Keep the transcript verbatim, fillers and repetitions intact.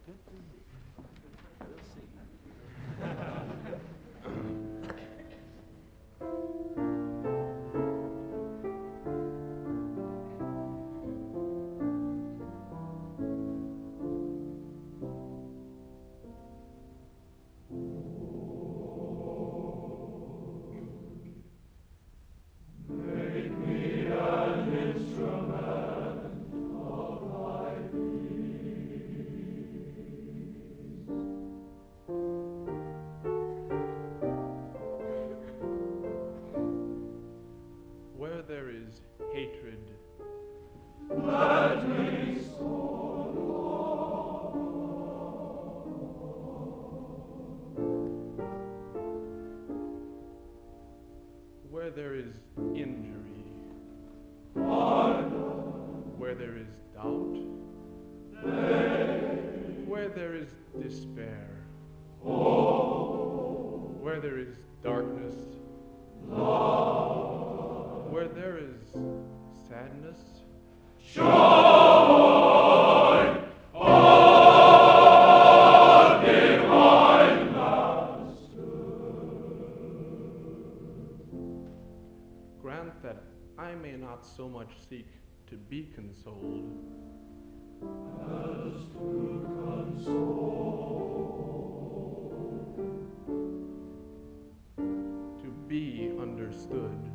We'll see. Where there is hatred, Let me so. where there is injury, where there is doubt, where there is despair, where there is darkness, where there is sadness, grant that I may not so much seek to be consoled, As to console, to be understood,